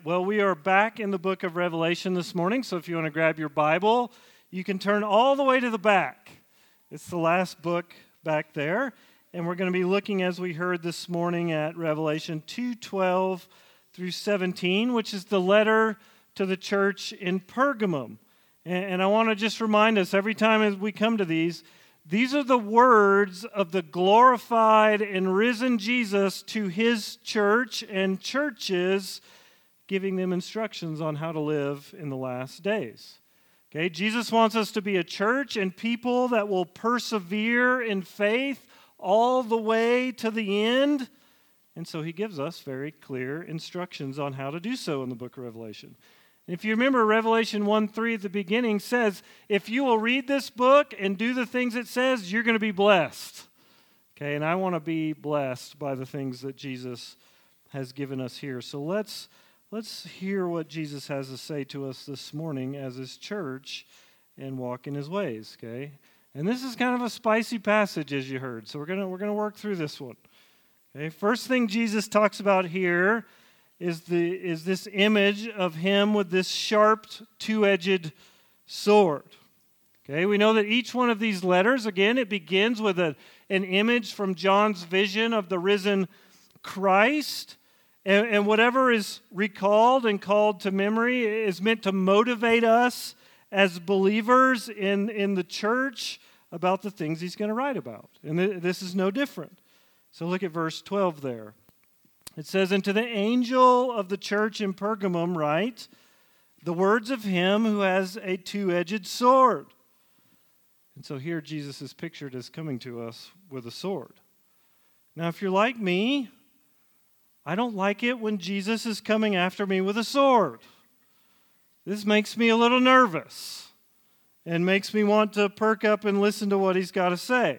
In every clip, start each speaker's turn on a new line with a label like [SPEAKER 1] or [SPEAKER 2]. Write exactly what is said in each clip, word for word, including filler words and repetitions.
[SPEAKER 1] Well, we are back in the book of Revelation this morning, so if you want to grab your Bible, you can turn all the way to the back. It's the last book back there, and we're going to be looking, as we heard this morning, at Revelation two twelve through seventeen, which is the letter to the church in Pergamum. And, and I want to just remind us, every time as we come to these, these are the words of the glorified and risen Jesus to his church and churches, giving them instructions on how to live in the last days. Okay, Jesus wants us to be a church and people that will persevere in faith all the way to the end. And so he gives us very clear instructions on how to do so in the book of Revelation. If you remember, Revelation one three at the beginning says, if you will read this book and do the things it says, you're going to be blessed. Okay, and I want to be blessed by the things that Jesus has given us here. So let's let's hear what Jesus has to say to us this morning as his church and walk in his ways, okay? And this is kind of a spicy passage, as you heard. So we're going to we're going to work through this one. Okay, first thing Jesus talks about here is the is this image of him with this sharp two-edged sword. Okay, we know that each one of these letters, again, it begins with a, an image from John's vision of the risen Christ, and, and whatever is recalled and called to memory is meant to motivate us as believers in, in the church about the things he's going to write about. And th- this is no different. So look at verse twelve there. It says, and to the angel of the church in Pergamum write, the words of him who has a two-edged sword. And so here Jesus is pictured as coming to us with a sword. Now, if you're like me, I don't like it when Jesus is coming after me with a sword. This makes me a little nervous and makes me want to perk up and listen to what he's got to say.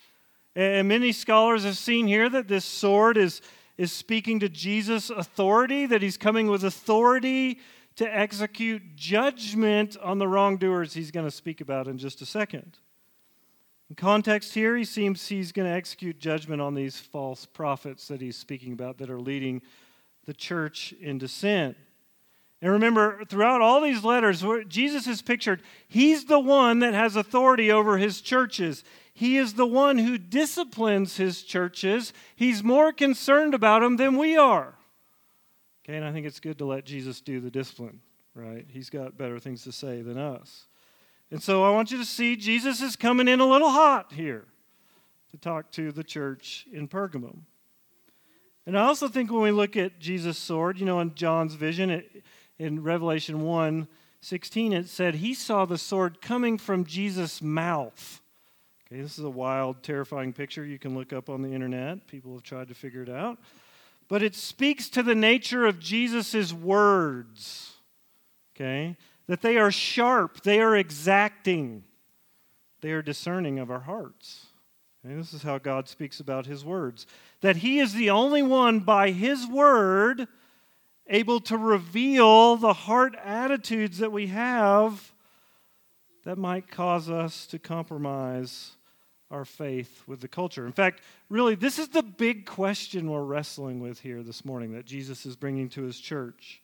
[SPEAKER 1] And many scholars have seen here that this sword is is speaking to Jesus' authority, that he's coming with authority to execute judgment on the wrongdoers he's going to speak about in just a second. In context here, he seems he's going to execute judgment on these false prophets that he's speaking about that are leading the church into sin. And remember, throughout all these letters, where Jesus is pictured, he's the one that has authority over his churches. He is the one who disciplines his churches. He's more concerned about them than we are. Okay, and I think it's good to let Jesus do the discipline, right? He's got better things to say than us. And so I want you to see Jesus is coming in a little hot here to talk to the church in Pergamum. And I also think when we look at Jesus' sword, you know, in John's vision, it, in Revelation one sixteen, it said he saw the sword coming from Jesus' mouth. Okay, this is a wild, terrifying picture you can look up on the internet. People have tried to figure it out. But it speaks to the nature of Jesus' words, okay? That they are sharp, they are exacting, they are discerning of our hearts. Okay? This is how God speaks about his words. That he is the only one by his word able to reveal the heart attitudes that we have that might cause us to compromise our faith with the culture. In fact, really, this is the big question we're wrestling with here this morning that Jesus is bringing to his church.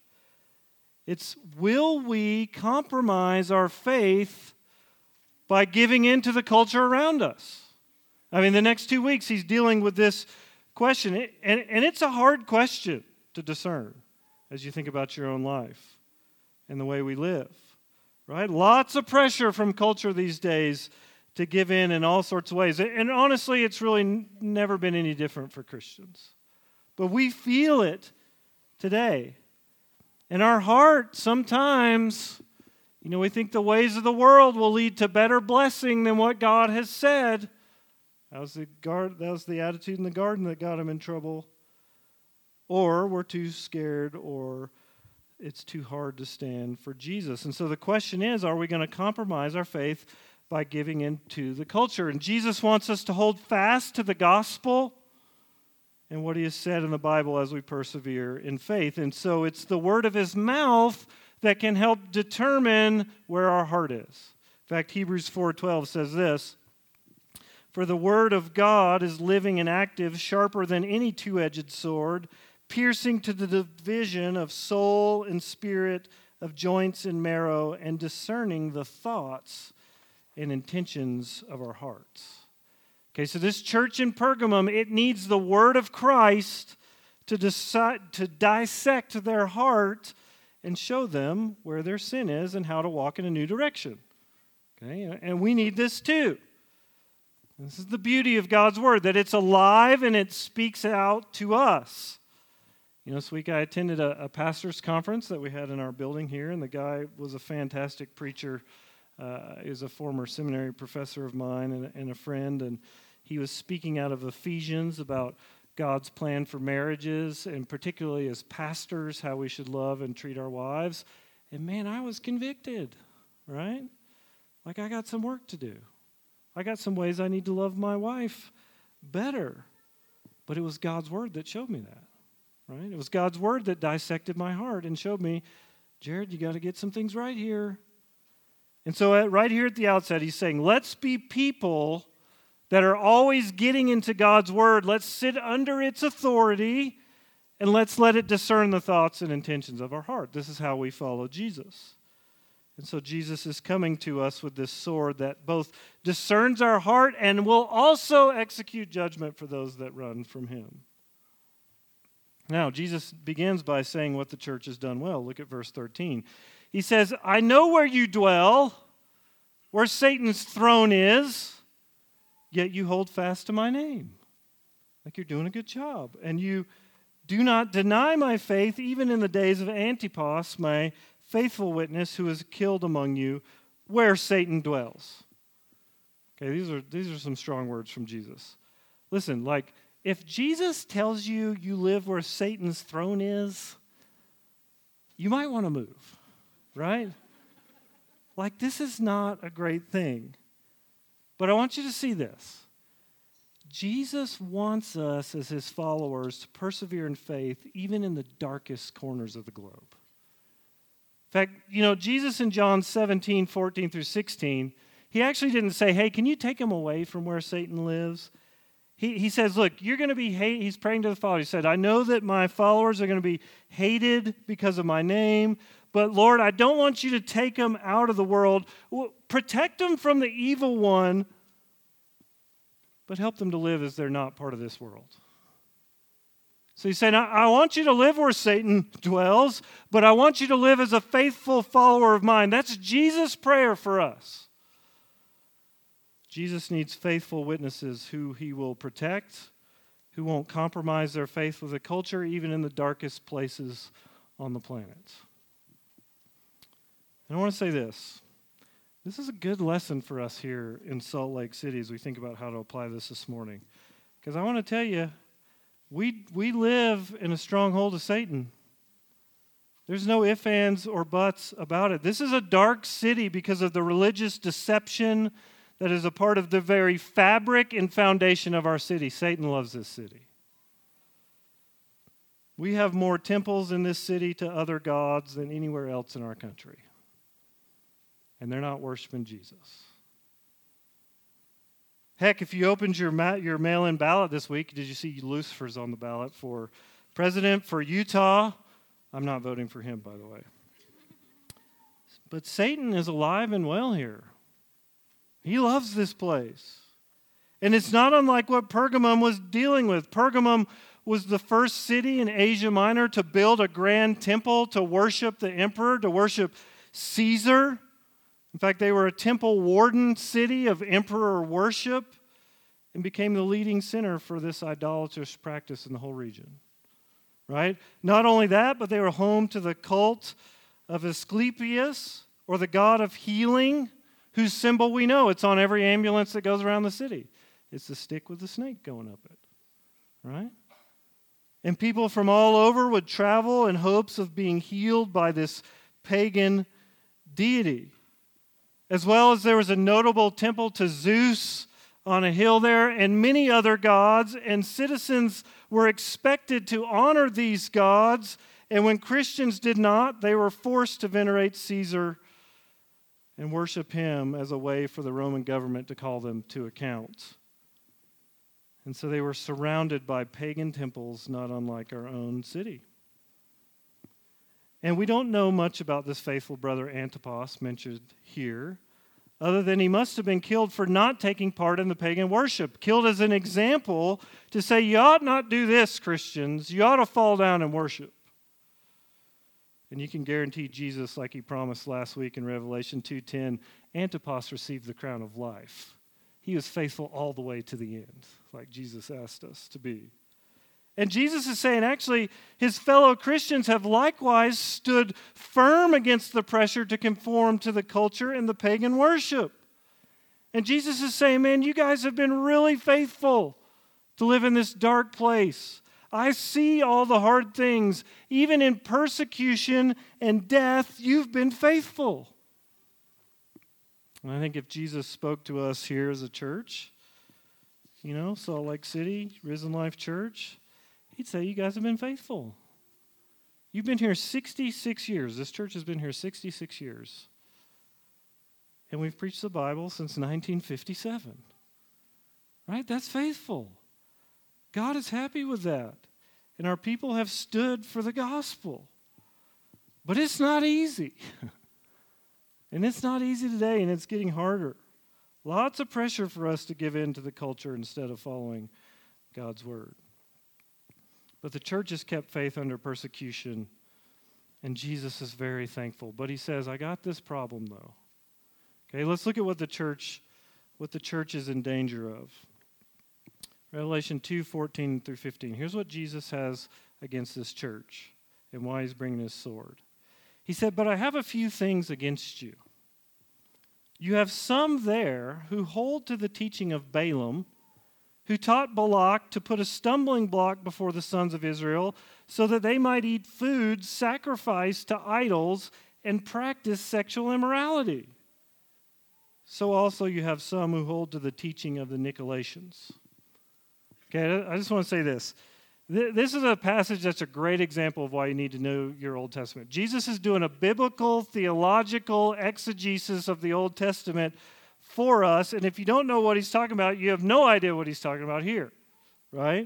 [SPEAKER 1] It's, will we compromise our faith by giving in to the culture around us? I mean, the next two weeks he's dealing with this question, and, and it's a hard question to discern as you think about your own life and the way we live. Right? Lots of pressure from culture these days to give in in all sorts of ways. And honestly, it's really n- never been any different for Christians. But we feel it today. In our heart, sometimes, you know, we think the ways of the world will lead to better blessing than what God has said. That was the, guard, that was the attitude in the garden that got him in trouble. Or we're too scared, or it's too hard to stand for Jesus. And so the question is, are we going to compromise our faith by giving into the culture? And Jesus wants us to hold fast to the gospel and what he has said in the Bible as we persevere in faith. And so it's the word of his mouth that can help determine where our heart is. In fact, Hebrews four twelve says this, for the word of God is living and active, sharper than any two-edged sword, piercing to the division of soul and spirit, of joints and marrow, and discerning the thoughts and intentions of our hearts. Okay, so this church in Pergamum, it needs the word of Christ to decide, to dissect their heart and show them where their sin is and how to walk in a new direction. Okay, and we need this too. This is the beauty of God's word, that it's alive and it speaks out to us. You know, this week I attended a, a pastor's conference that we had in our building here, and the guy was a fantastic preacher. Uh, he was a former seminary professor of mine and, and a friend, and he was speaking out of Ephesians about God's plan for marriages, and particularly as pastors, how we should love and treat our wives. And man, I was convicted, right? Like I got some work to do. I got some ways I need to love my wife better. But it was God's word that showed me that, right? It was God's word that dissected my heart and showed me, Jared, you got to get some things right here. And so at, right here at the outset, he's saying, let's be people that are always getting into God's word. Let's sit under its authority, and let's let it discern the thoughts and intentions of our heart. This is how we follow Jesus. And so Jesus is coming to us with this sword that both discerns our heart and will also execute judgment for those that run from him. Now, Jesus begins by saying what the church has done well. Look at verse thirteen. He says, I know where you dwell, where Satan's throne is, yet you hold fast to my name. Like you're doing a good job. And you do not deny my faith, even in the days of Antipas, my faithful witness, who is killed among you, where Satan dwells. Okay, these are these are some strong words from Jesus. Listen, like, if Jesus tells you you live where Satan's throne is, you might want to move, right? Like, this is not a great thing. But I want you to see this. Jesus wants us as his followers to persevere in faith even in the darkest corners of the globe. In fact, you know, Jesus in John seventeen, fourteen through sixteen, he actually didn't say, hey, can you take him away from where Satan lives? He, he says, look, you're going to be hated. He's praying to the Father. He said, I know that my followers are going to be hated because of my name, but Lord, I don't want you to take them out of the world. Protect them from the evil one, but help them to live as they're not part of this world. So he's saying, I, I want you to live where Satan dwells, but I want you to live as a faithful follower of mine. That's Jesus' prayer for us. Jesus needs faithful witnesses who he will protect, who won't compromise their faith with the culture, even in the darkest places on the planet. And I want to say this. This is a good lesson for us here in Salt Lake City as we think about how to apply this this morning. Because I want to tell you, we, we live in a stronghold of Satan. There's no ifs, ands, or buts about it. This is a dark city because of the religious deception that is a part of the very fabric and foundation of our city. Satan loves this city. We have more temples in this city to other gods than anywhere else in our country. And they're not worshiping Jesus. Heck, if you opened your ma- your mail-in ballot this week, did you see Lucifer's on the ballot for president for Utah? I'm not voting for him, by the way. But Satan is alive and well here. He loves this place. And it's not unlike what Pergamum was dealing with. Pergamum was the first city in Asia Minor to build a grand temple to worship the emperor, to worship Caesar. In fact, they were a temple warden city of emperor worship and became the leading center for this idolatrous practice in the whole region. Right? Not only that, but they were home to the cult of Asclepius, or the god of healing, whose symbol we know. It's on every ambulance that goes around the city. It's the stick with the snake going up it. Right? And people from all over would travel in hopes of being healed by this pagan deity. As well as there was a notable temple to Zeus on a hill there, and many other gods, and citizens were expected to honor these gods, and when Christians did not, they were forced to venerate Caesar and worship him as a way for the Roman government to call them to account. And so they were surrounded by pagan temples, not unlike our own city. And we don't know much about this faithful brother Antipas mentioned here, other than he must have been killed for not taking part in the pagan worship, killed as an example to say, you ought not do this, Christians. You ought to fall down and worship. And you can guarantee Jesus, like he promised last week in Revelation two ten, Antipas received the crown of life. He was faithful all the way to the end, like Jesus asked us to be. And Jesus is saying, actually, his fellow Christians have likewise stood firm against the pressure to conform to the culture and the pagan worship. And Jesus is saying, man, you guys have been really faithful to live in this dark place. I see all the hard things. Even in persecution and death, you've been faithful. And I think if Jesus spoke to us here as a church, you know, Salt Lake City, Risen Life Church, he'd say, you guys have been faithful. You've been here sixty-six years. This church has been here sixty-six years. And we've preached the Bible since nineteen fifty-seven. Right? That's faithful. God is happy with that. And our people have stood for the gospel. But it's not easy. And it's not easy today, and it's getting harder. Lots of pressure for us to give in to the culture instead of following God's word. But the church has kept faith under persecution, and Jesus is very thankful. But he says, I got this problem, though. Okay, let's look at what the church, what the church is in danger of. Revelation two, fourteen through fifteen. Here's what Jesus has against this church and why he's bringing his sword. He said, but I have a few things against you. You have some there who hold to the teaching of Balaam, who taught Balak to put a stumbling block before the sons of Israel so that they might eat food sacrificed to idols and practice sexual immorality. So also you have some who hold to the teaching of the Nicolaitans. Okay, I just want to say this. This is a passage that's a great example of why you need to know your Old Testament. Jesus is doing a biblical, theological exegesis of the Old Testament for us, and if you don't know what he's talking about, you have no idea what he's talking about here, right?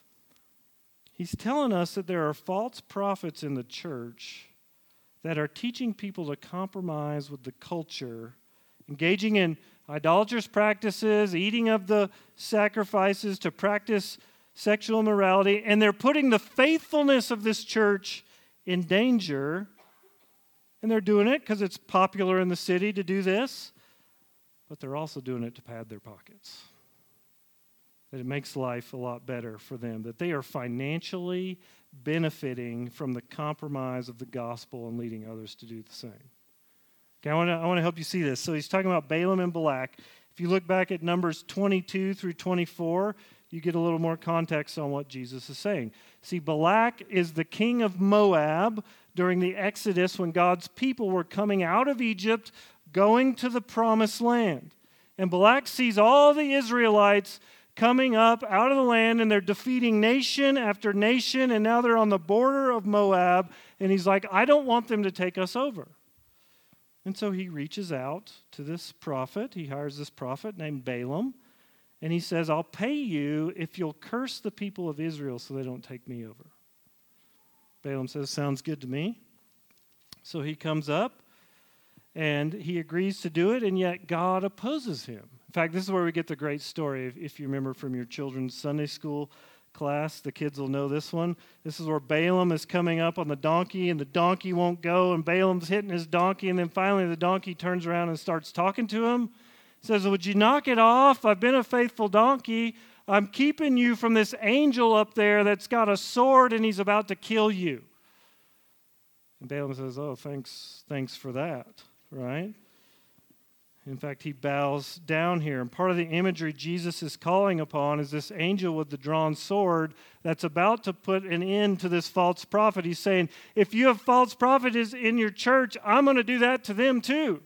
[SPEAKER 1] He's telling us that there are false prophets in the church that are teaching people to compromise with the culture, engaging in idolatrous practices, eating of the sacrifices, to practice sexual immorality, and they're putting the faithfulness of this church in danger, and they're doing it because it's popular in the city to do this, but they're also doing it to pad their pockets. That it makes life a lot better for them, that they are financially benefiting from the compromise of the gospel and leading others to do the same. Okay, I want to I want to help you see this. So he's talking about Balaam and Balak. If you look back at Numbers twenty-two through twenty-four, you get a little more context on what Jesus is saying. See, Balak is the king of Moab during the Exodus when God's people were coming out of Egypt, going to the promised land. And Balak sees all the Israelites coming up out of the land, and they're defeating nation after nation, and now they're on the border of Moab, and he's like, I don't want them to take us over. And so he reaches out to this prophet. He hires this prophet named Balaam, and he says, I'll pay you if you'll curse the people of Israel so they don't take me over. Balaam says, sounds good to me. So he comes up, and he agrees to do it, and yet God opposes him. In fact, this is where we get the great story. If, if you remember from your children's Sunday school class, the kids will know this one. This is where Balaam is coming up on the donkey, and the donkey won't go, and Balaam's hitting his donkey, and then finally the donkey turns around and starts talking to him. He says, would you knock it off? I've been a faithful donkey. I'm keeping you from this angel up there that's got a sword, and he's about to kill you. And Balaam says, oh, thanks, thanks for that, right? In fact, he bows down here. And part of the imagery Jesus is calling upon is this angel with the drawn sword that's about to put an end to this false prophet. He's saying, if you have false prophets in your church, I'm going to do that to them too.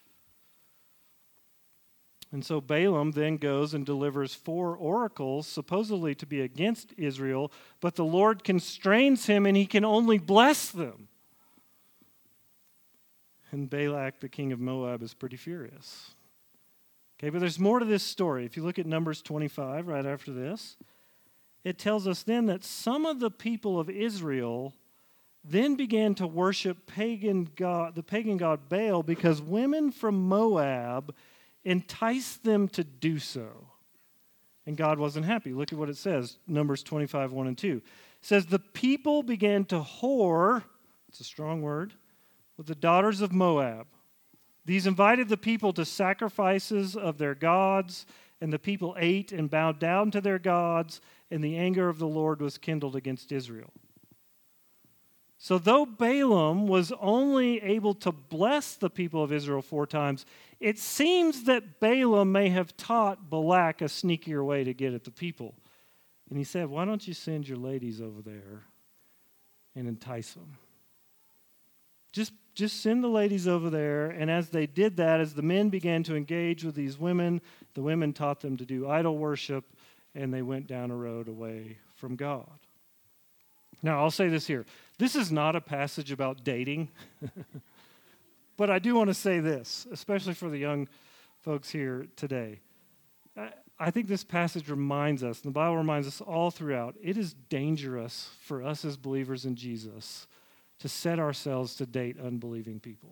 [SPEAKER 1] And so Balaam then goes and delivers four oracles, supposedly to be against Israel, but the Lord constrains him and he can only bless them. And Balak, the king of Moab, is pretty furious. Okay, but there's more to this story. If you look at Numbers twenty-five right after this, it tells us then that some of the people of Israel then began to worship pagan god, the pagan god Baal, because women from Moab enticed them to do so. And God wasn't happy. Look at what it says, Numbers twenty-five, one and two. It says, the people began to whore, it's a strong word, with the daughters of Moab. These invited the people to sacrifices of their gods, and the people ate and bowed down to their gods, and the anger of the Lord was kindled against Israel. So though Balaam was only able to bless the people of Israel four times, it seems that Balaam may have taught Balak a sneakier way to get at the people. And he said, why don't you send your ladies over there and entice them? Just, just send the ladies over there. And as they did that, as the men began to engage with these women, the women taught them to do idol worship, and they went down a road away from God. Now, I'll say this here. This is not a passage about dating, but I do want to say this, especially for the young folks here today. I think this passage reminds us, and the Bible reminds us all throughout, it is dangerous for us as believers in Jesus to set ourselves to date unbelieving people.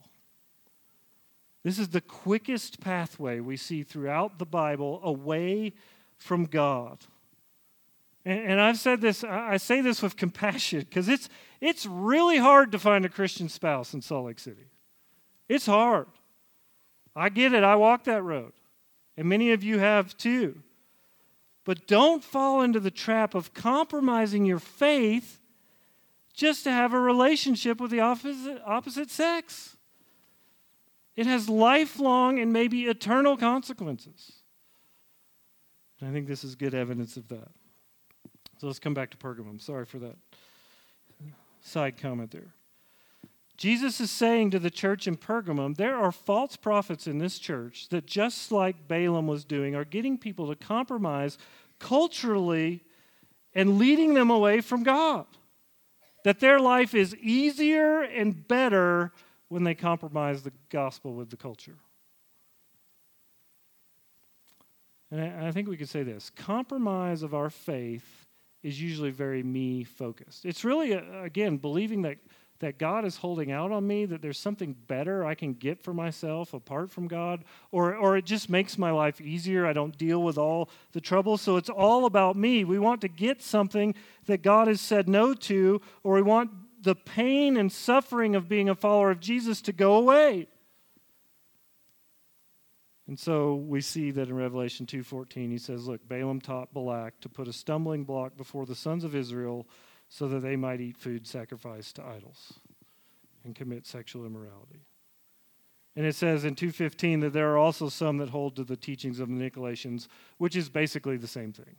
[SPEAKER 1] This is the quickest pathway we see throughout the Bible away from God. And, and I've said this, I say this with compassion, because it's it's really hard to find a Christian spouse in Salt Lake City. It's hard. I get it. I walk that road. And many of you have too. But don't fall into the trap of compromising your faith just to have a relationship with the opposite, opposite sex. It has lifelong and maybe eternal consequences. And I think this is good evidence of that. So let's come back to Pergamum. Sorry for that side comment there. Jesus is saying to the church in Pergamum, there are false prophets in this church that, just like Balaam was doing, are getting people to compromise culturally and leading them away from God. That their life is easier and better when they compromise the gospel with the culture. And I think we could say this. Compromise of our faith is usually very me-focused. It's really, again, believing that that God is holding out on me, that there's something better I can get for myself apart from God, or, or it just makes my life easier. I don't deal with all the trouble, so it's all about me. We want to get something that God has said no to, or we want the pain and suffering of being a follower of Jesus to go away. And so we see that in Revelation two fourteen, he says, look, Balaam taught Balak to put a stumbling block before the sons of Israel so that they might eat food sacrificed to idols and commit sexual immorality. And it says in two fifteen that there are also some that hold to the teachings of the Nicolaitans, which is basically the same thing.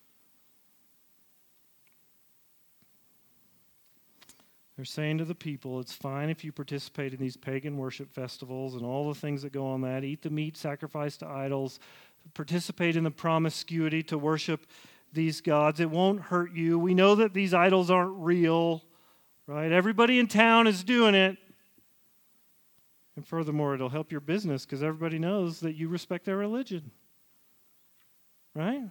[SPEAKER 1] They're saying to the people, it's fine if you participate in these pagan worship festivals and all the things that go on that. Eat the meat sacrificed to idols. Participate in the promiscuity to worship these gods. It won't hurt you. We know that these idols aren't real, right? Everybody in town is doing it. And furthermore, it'll help your business because everybody knows that you respect their religion, right?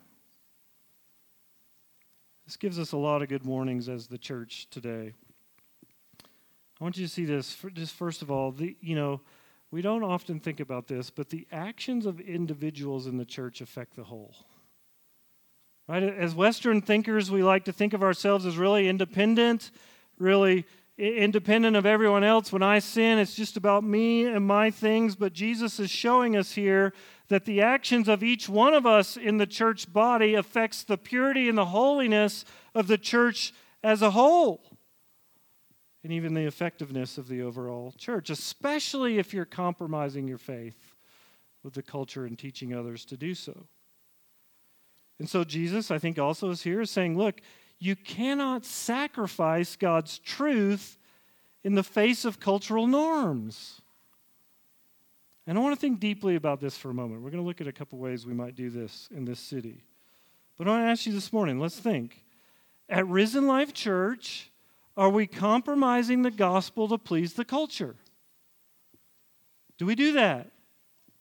[SPEAKER 1] This gives us a lot of good warnings as the church today. I want you to see this. Just first of all, the, you know, we don't often think about this, but the actions of individuals in the church affect the whole. Right? As Western thinkers, we like to think of ourselves as really independent, really independent of everyone else. When I sin, it's just about me and my things. But Jesus is showing us here that the actions of each one of us in the church body affects the purity and the holiness of the church as a whole. And even the effectiveness of the overall church, especially if you're compromising your faith with the culture and teaching others to do so. And so Jesus, I think, also is here saying, look, you cannot sacrifice God's truth in the face of cultural norms. And I want to think deeply about this for a moment. We're going to look at a couple ways we might do this in this city. But I want to ask you this morning, let's think. At Risen Life Church, are we compromising the gospel to please the culture? Do we do that?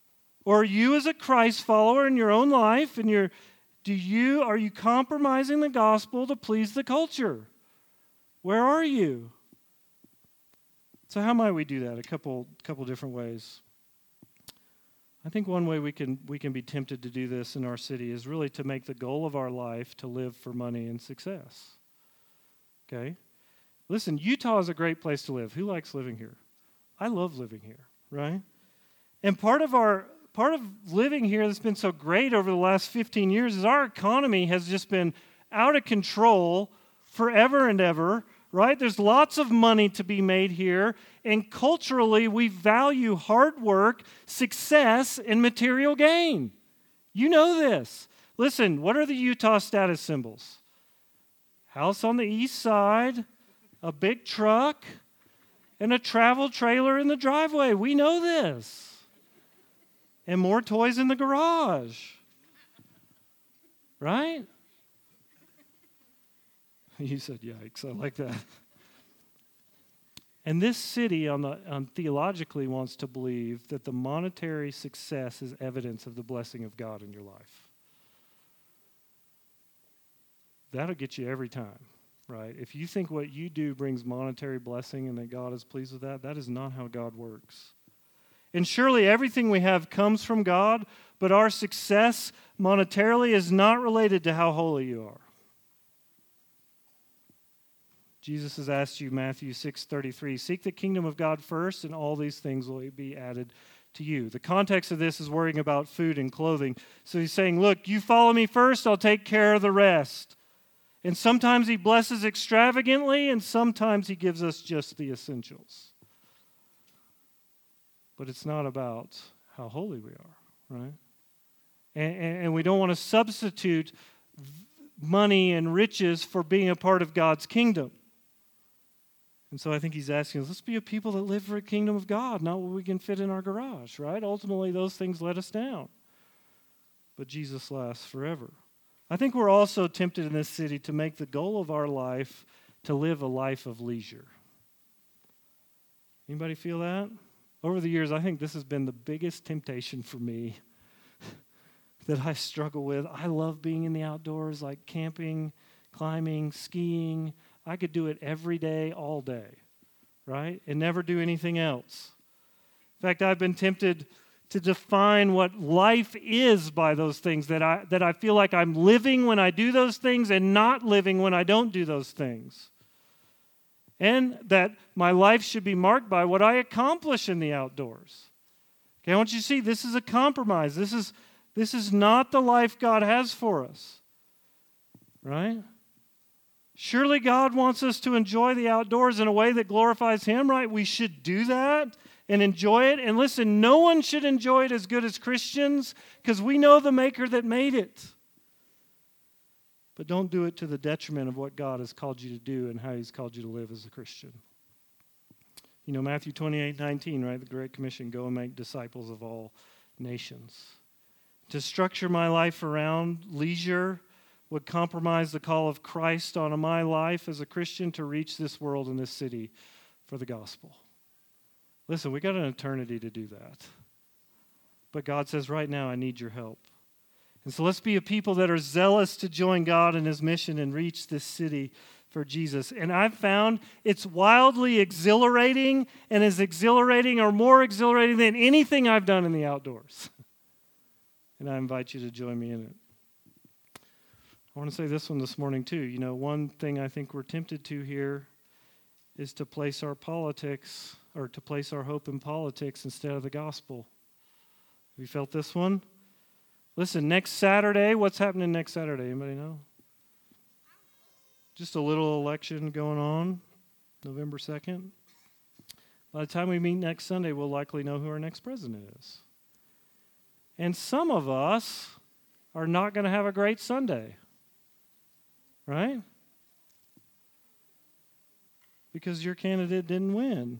[SPEAKER 1] Or are you as a Christ follower in your own life, and you're, do you, are you compromising the gospel to please the culture? Where are you? So how might we do that? A couple, couple different ways. I think one way we can we can be tempted to do this in our city is really to make the goal of our life to live for money and success. Okay? Listen, Utah is a great place to live. Who likes living here? I love living here, right? And part of our part of living here that's been so great over the last fifteen years is our economy has just been out of control forever and ever, right? There's lots of money to be made here, and culturally we value hard work, success, and material gain. You know this. Listen, what are the Utah status symbols? House on the east side, a big truck, and a travel trailer in the driveway. We know this. And more toys in the garage. Right? You said, yikes, I like that. And this city on the on theologically wants to believe that the monetary success is evidence of the blessing of God in your life. That'll get you every time, right? If you think what you do brings monetary blessing and that God is pleased with that, that is not how God works. And surely everything we have comes from God, but our success monetarily is not related to how holy you are. Jesus has asked you, Matthew six thirty-three, seek the kingdom of God first, and all these things will be added to you. The context of this is worrying about food and clothing. So he's saying, look, you follow me first, I'll take care of the rest. And sometimes he blesses extravagantly, and sometimes he gives us just the essentials. But it's not about how holy we are, right? And, and, and we don't want to substitute money and riches for being a part of God's kingdom. And so I think he's asking us, let's be a people that live for the kingdom of God, not what we can fit in our garage, right? Ultimately, those things let us down. But Jesus lasts forever. I think we're also tempted in this city to make the goal of our life to live a life of leisure. Anybody feel that? Over the years, I think this has been the biggest temptation for me that I struggle with. I love being in the outdoors, like camping, climbing, skiing. I could do it every day, all day, right? And never do anything else. In fact, I've been tempted to define what life is by those things, that I that I feel like I'm living when I do those things and not living when I don't do those things. And that my life should be marked by what I accomplish in the outdoors. Okay, I want you to see this is a compromise. This is, this is not the life God has for us, right? Surely God wants us to enjoy the outdoors in a way that glorifies Him, right? We should do that and enjoy it. And listen, no one should enjoy it as good as Christians because we know the Maker that made it. But don't do it to the detriment of what God has called you to do and how He's called you to live as a Christian. You know, Matthew twenty-eight nineteen, right? The Great Commission, go and make disciples of all nations. To structure my life around leisure would compromise the call of Christ on my life as a Christian to reach this world and this city for the gospel. Listen, we got an eternity to do that. But God says, right now, I need your help. And so let's be a people that are zealous to join God in His mission and reach this city for Jesus. And I've found it's wildly exhilarating and as exhilarating or more exhilarating than anything I've done in the outdoors. And I invite you to join me in it. I want to say this one this morning too. You know, one thing I think we're tempted to here is to place our politics or to place our hope in politics instead of the gospel. Have you felt this one? Listen, next Saturday, what's happening next Saturday? Anybody know? Just a little election going on, November second. By the time we meet next Sunday, we'll likely know who our next president is. And some of us are not going to have a great Sunday, right? Because your candidate didn't win.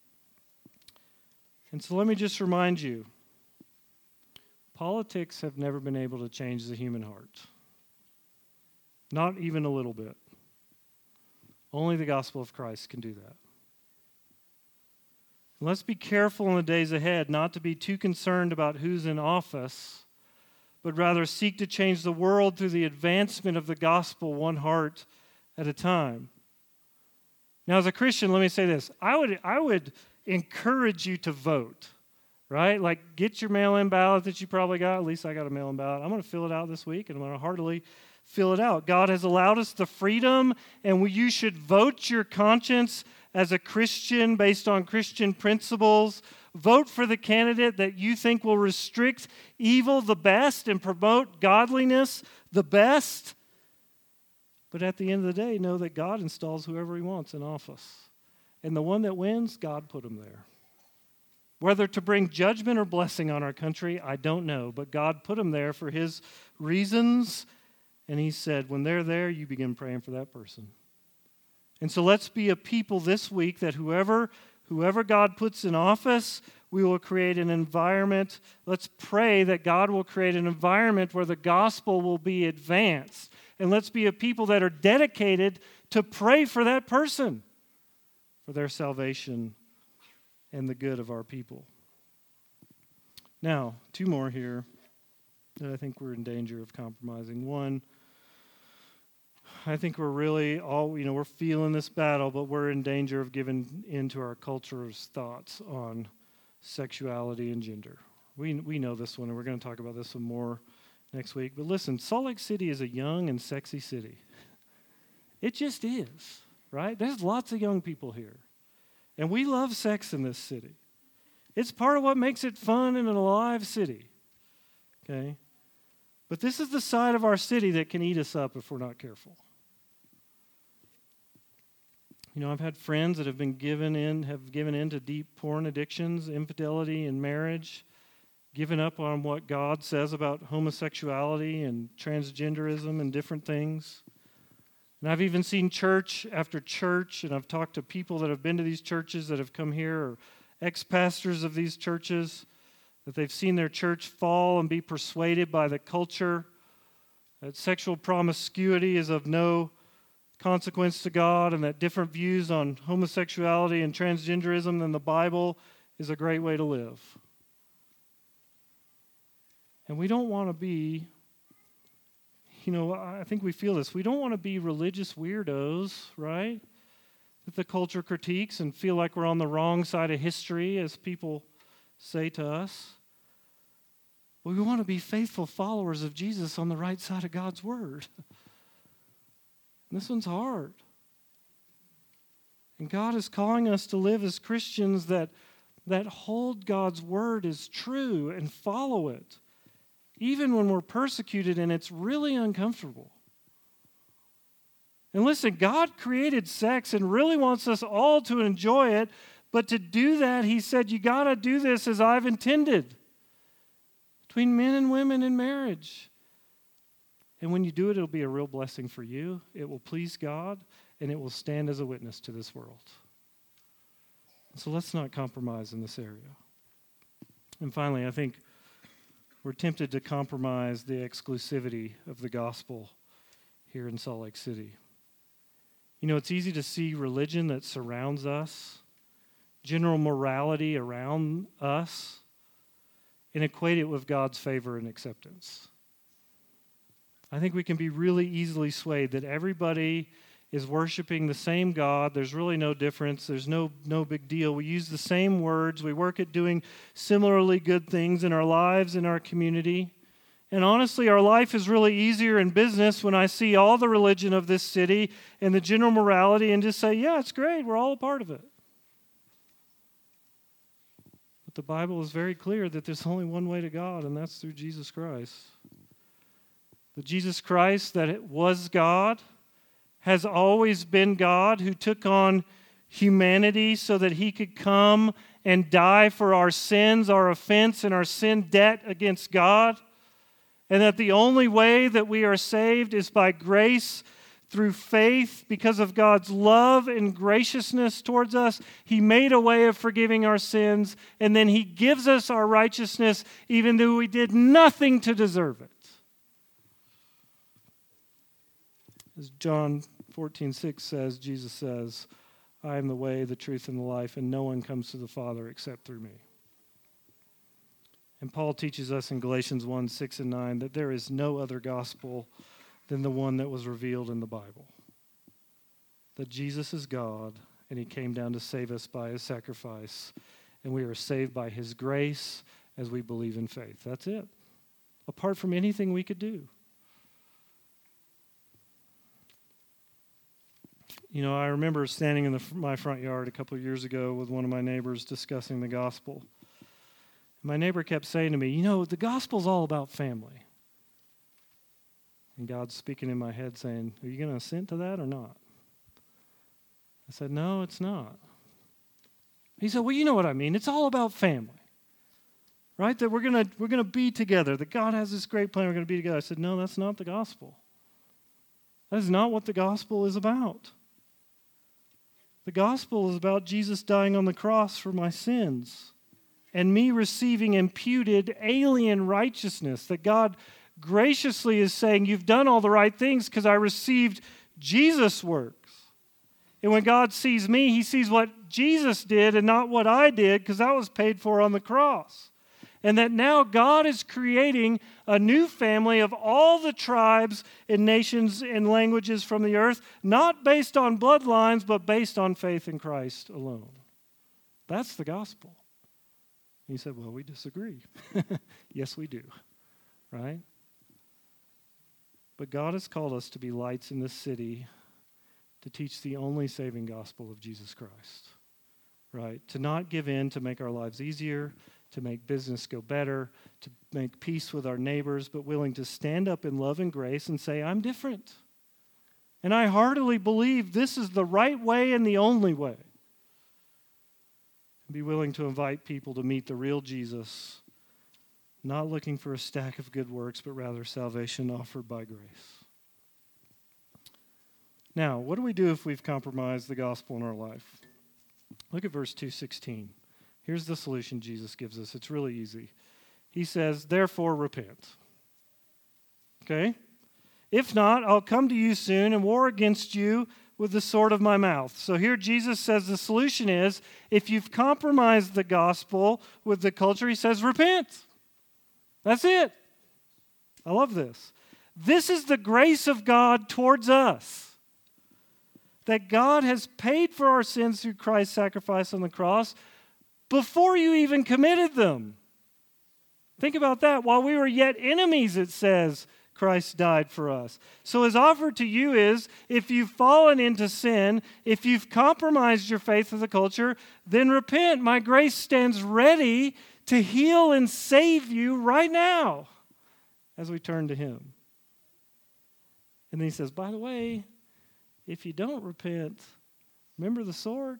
[SPEAKER 1] And so let me just remind you, politics have never been able to change the human heart. Not even a little bit. Only the gospel of Christ can do that. Let's be careful in the days ahead not to be too concerned about who's in office, but rather seek to change the world through the advancement of the gospel one heart at a time. Now, as a Christian, let me say this. I would, I would encourage you to vote, right? Like, get your mail-in ballot that you probably got. At least I got a mail-in ballot. I'm going to fill it out this week, and I'm going to heartily fill it out. God has allowed us the freedom, and we, you should vote your conscience as a Christian based on Christian principles. Vote for the candidate that you think will restrict evil the best and promote godliness the best. But at the end of the day, know that God installs whoever he wants in office. And the one that wins, God put him there. Whether to bring judgment or blessing on our country, I don't know. But God put him there for his reasons. And he said, when they're there, you begin praying for that person. And so let's be a people this week that whoever, whoever God puts in office, we will create an environment. Let's pray that God will create an environment where the gospel will be advanced. And let's be a people that are dedicated to pray for that person, for their salvation and the good of our people. Now, two more here that I think we're in danger of compromising. One, I think we're really all, you know, we're feeling this battle, but we're in danger of giving into our culture's thoughts on sexuality and gender. We we know this one, and we're going to talk about this one more next week. But listen, Salt Lake City is a young and sexy city. It just is, right? There's lots of young people here. And we love sex in this city. It's part of what makes it fun and an alive city. Okay? But this is the side of our city that can eat us up if we're not careful. You know, I've had friends that have been given in, have given in to deep porn addictions, infidelity in marriage, given up on what God says about homosexuality and transgenderism and different things. And I've even seen church after church, and I've talked to people that have been to these churches that have come here, or ex-pastors of these churches, that they've seen their church fall and be persuaded by the culture that sexual promiscuity is of no consequence to God, and that different views on homosexuality and transgenderism than the Bible is a great way to live. And we don't want to be, you know, I think we feel this. We don't want to be religious weirdos, right? That the culture critiques and feel like we're on the wrong side of history, as people say to us. We want to be faithful followers of Jesus on the right side of God's Word. And this one's hard. And God is calling us to live as Christians that, that hold God's Word as true and follow it, even when we're persecuted and it's really uncomfortable. And listen, God created sex and really wants us all to enjoy it, but to do that, he said, you got to do this as I've intended, between men and women in marriage. And when you do it, it'll be a real blessing for you. It will please God, and it will stand as a witness to this world. So let's not compromise in this area. And finally, I think we're tempted to compromise the exclusivity of the gospel here in Salt Lake City. You know, it's easy to see religion that surrounds us, general morality around us, and equate it with God's favor and acceptance. I think we can be really easily swayed that everybody is worshiping the same God. There's really no difference. There's no, no big deal. We use the same words. We work at doing similarly good things in our lives, in our community. And honestly, our life is really easier in business when I see all the religion of this city and the general morality and just say, yeah, it's great. We're all a part of it. But the Bible is very clear that there's only one way to God, and that's through Jesus Christ. The Jesus Christ that was God, has always been God, who took on humanity so that he could come and die for our sins, our offense, and our sin debt against God. And that the only way that we are saved is by grace through faith because of God's love and graciousness towards us. He made a way of forgiving our sins, and then he gives us our righteousness even though we did nothing to deserve it. As John fourteen six says, Jesus says, I am the way, the truth, and the life, and no one comes to the Father except through me. And Paul teaches us in Galatians one, six, and nine that there is no other gospel than the one that was revealed in the Bible. That Jesus is God, and he came down to save us by his sacrifice, and we are saved by his grace as we believe in faith. That's it. Apart from anything we could do. You know, I remember standing in the, my front yard a couple of years ago with one of my neighbors discussing the gospel. My neighbor kept saying to me, you know, the gospel's all about family. And God's speaking in my head saying, are you going to assent to that or not? I said, no, it's not. He said, well, you know what I mean. It's all about family. Right? That we're going to we're going to be together. That God has this great plan. We're going to be together. I said, no, that's not the gospel. That is not what the gospel is about. The gospel is about Jesus dying on the cross for my sins and me receiving imputed alien righteousness. That God graciously is saying, you've done all the right things because I received Jesus' works. And when God sees me, he sees what Jesus did and not what I did because that was paid for on the cross. And that now God is creating a new family of all the tribes and nations and languages from the earth, not based on bloodlines, but based on faith in Christ alone. That's the gospel. And he said, well, we disagree. Yes, we do. Right? But God has called us to be lights in this city, to teach the only saving gospel of Jesus Christ. Right? To not give in to make our lives easier, to make business go better, to make peace with our neighbors, but willing to stand up in love and grace and say, I'm different. And I heartily believe this is the right way and the only way. And be willing to invite people to meet the real Jesus, not looking for a stack of good works, but rather salvation offered by grace. Now, what do we do if we've compromised the gospel in our life? Look at verse two sixteen. Here's the solution Jesus gives us. It's really easy. He says, therefore repent. Okay? If not, I'll come to you soon and war against you with the sword of my mouth. So here Jesus says the solution is, if you've compromised the gospel with the culture, he says, repent. That's it. I love this. This is the grace of God towards us. That God has paid for our sins through Christ's sacrifice on the cross before you even committed them. Think about that. While we were yet enemies, it says, Christ died for us. So his offer to you is, if you've fallen into sin, if you've compromised your faith with the culture, then repent. My grace stands ready to heal and save you right now as we turn to him. And then he says, by the way, if you don't repent, remember the sword?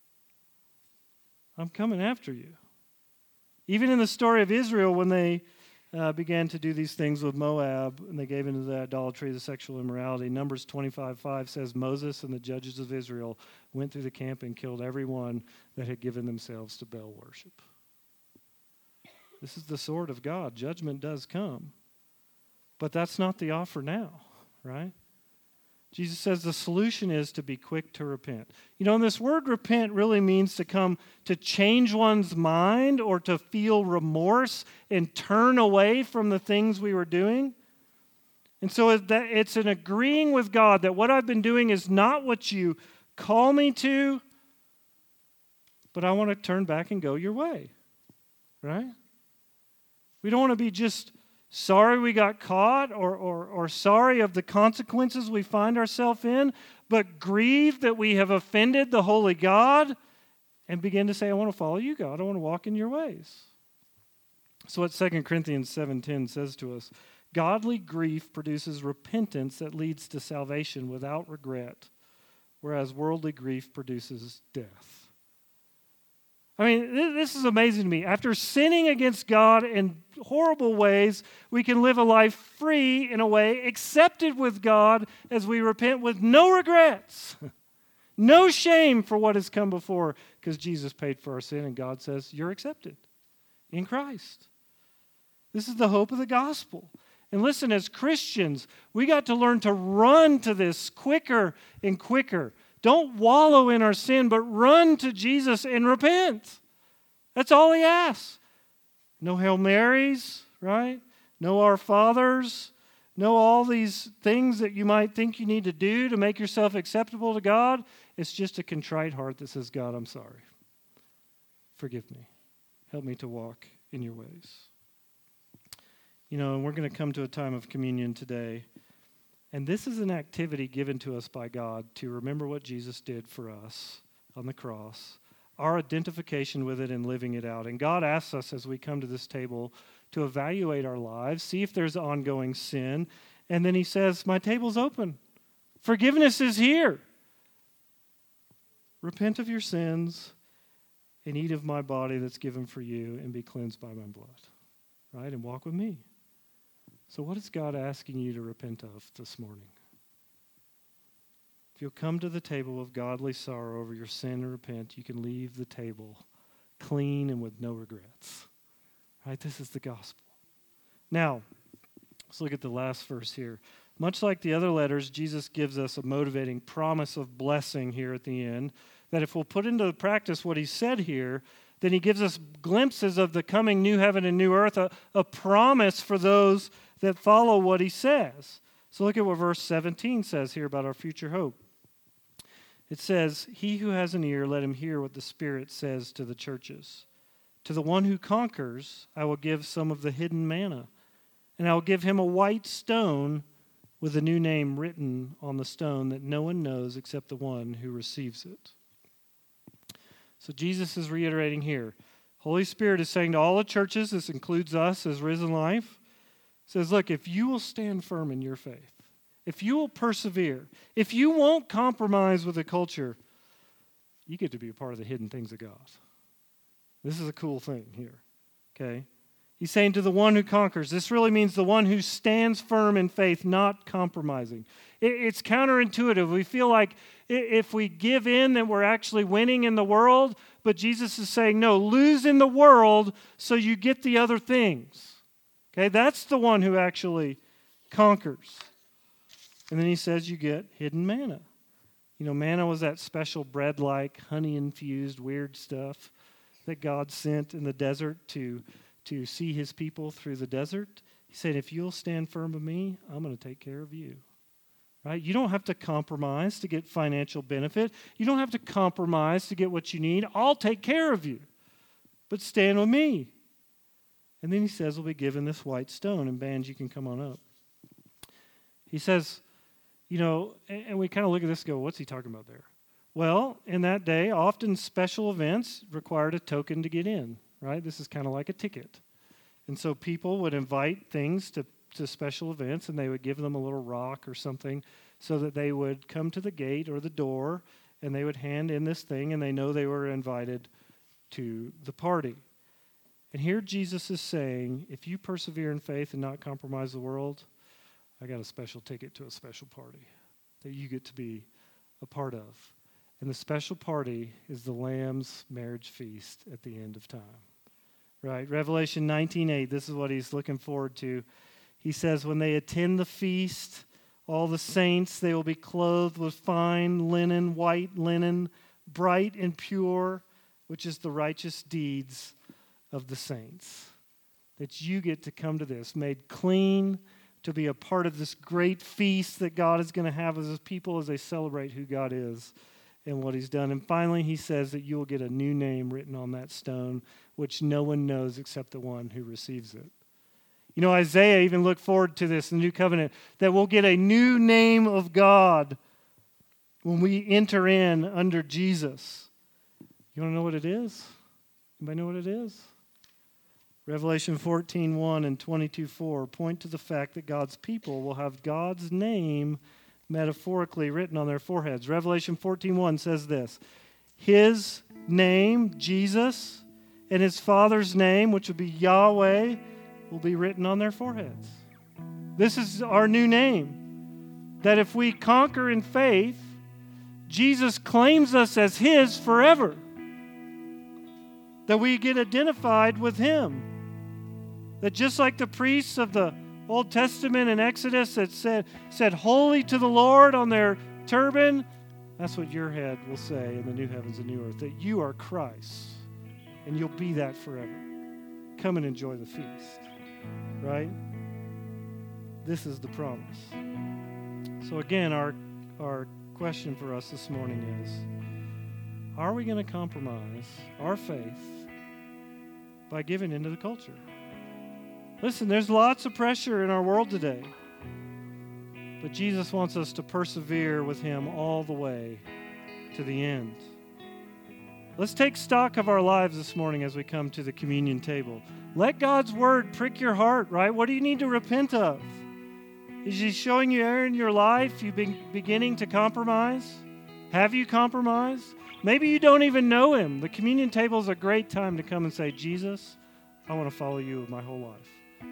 [SPEAKER 1] I'm coming after you. Even in the story of Israel, when they uh, began to do these things with Moab, and they gave into the idolatry, the sexual immorality, Numbers twenty-five five says, Moses and the judges of Israel went through the camp and killed everyone that had given themselves to Baal worship. This is the sword of God. Judgment does come. But that's not the offer now, right? Jesus says the solution is to be quick to repent. You know, and this word repent really means to come to change one's mind or to feel remorse and turn away from the things we were doing. And so it's an agreeing with God that what I've been doing is not what you call me to, but I want to turn back and go your way, right? We don't want to be just sorry we got caught or, or, or sorry of the consequences we find ourselves in, but grieve that we have offended the holy God and begin to say, I want to follow you, God. I want to walk in your ways. So what Second Corinthians seven ten says to us, godly grief produces repentance that leads to salvation without regret, whereas worldly grief produces death. I mean, this is amazing to me. After sinning against God in horrible ways, we can live a life free in a way, accepted with God as we repent with no regrets, no shame for what has come before, because Jesus paid for our sin and God says, you're accepted in Christ. This is the hope of the gospel. And listen, as Christians, we got to learn to run to this quicker and quicker, Don't wallow in our sin, but run to Jesus and repent. That's all he asks. No Hail Marys, right? No Our Fathers. No all these things that you might think you need to do to make yourself acceptable to God. It's just a contrite heart that says, God, I'm sorry. Forgive me. Help me to walk in your ways. You know, and we're going to come to a time of communion today. And this is an activity given to us by God to remember what Jesus did for us on the cross, our identification with it and living it out. And God asks us as we come to this table to evaluate our lives, see if there's ongoing sin. And then he says, my table's open. Forgiveness is here. Repent of your sins and eat of my body that's given for you and be cleansed by my blood. Right? And walk with me. So what is God asking you to repent of this morning? If you'll come to the table with godly sorrow over your sin and repent, you can leave the table clean and with no regrets. Right? This is the gospel. Now, let's look at the last verse here. Much like the other letters, Jesus gives us a motivating promise of blessing here at the end, that if we'll put into practice what he said here, then he gives us glimpses of the coming new heaven and new earth, a, a promise for those that follow what he says. So look at what verse seventeen says here about our future hope. It says, he who has an ear, let him hear what the Spirit says to the churches. To the one who conquers, I will give some of the hidden manna, and I will give him a white stone with a new name written on the stone that no one knows except the one who receives it. So Jesus is reiterating here. Holy Spirit is saying to all the churches, this includes us as Risen Life, says, look, if you will stand firm in your faith, if you will persevere, if you won't compromise with the culture, you get to be a part of the hidden things of God. This is a cool thing here, okay? He's saying to the one who conquers. This really means the one who stands firm in faith, not compromising. It, it's counterintuitive. We feel like if we give in, that we're actually winning in the world, but Jesus is saying, no, lose in the world so you get the other things. Okay, that's the one who actually conquers. And then he says you get hidden manna. You know, manna was that special bread-like, honey-infused, weird stuff that God sent in the desert to, to see his people through the desert. He said, if you'll stand firm with me, I'm going to take care of you. Right? You don't have to compromise to get financial benefit. You don't have to compromise to get what you need. I'll take care of you. But stand with me. And then he says we'll be given this white stone. And bands, you can come on up. He says, you know, and we kind of look at this and go, what's he talking about there? Well, in that day, often special events required a token to get in, right? This is kind of like a ticket. And so people would invite things to, to special events, and they would give them a little rock or something so that they would come to the gate or the door, and they would hand in this thing, and they know they were invited to the party. And here Jesus is saying, if you persevere in faith and not compromise the world, I got a special ticket to a special party that you get to be a part of. And the special party is the Lamb's marriage feast at the end of time. Right? Revelation nineteen eight, this is what he's looking forward to. He says, when they attend the feast, all the saints, they will be clothed with fine linen, white linen, bright and pure, which is the righteous deeds of the saints. That you get to come to this, made clean, to be a part of this great feast that God is going to have as his people as they celebrate who God is and what he's done. And finally, he says that you will get a new name written on that stone, which no one knows except the one who receives it. You know, Isaiah even looked forward to this, the new covenant, that we'll get a new name of God when we enter in under Jesus. You want to know what it is? Anybody know what it is? Revelation fourteen one and twenty-two four point to the fact that God's people will have God's name metaphorically written on their foreheads. Revelation fourteen one says this, his name, Jesus, and his Father's name, which will be Yahweh, will be written on their foreheads. This is our new name. That if we conquer in faith, Jesus claims us as his forever. That we get identified with him. That just like the priests of the Old Testament in Exodus that said, said holy to the Lord on their turban, That's what your head will say in the new heavens and new earth, that you are Christ, and you'll be that forever. Come and enjoy the feast, right? This is the promise. So again, our, our question for us this morning is, are we going to compromise our faith by giving into the culture? Listen, there's lots of pressure in our world today, but Jesus wants us to persevere with him all the way to the end. Let's take stock of our lives this morning as we come to the communion table. Let God's word prick your heart, right? What do you need to repent of? Is he showing you area in your life you've been beginning to compromise? Have you compromised? Maybe you don't even know him. The communion table is a great time to come and say, Jesus, I want to follow you with my whole life.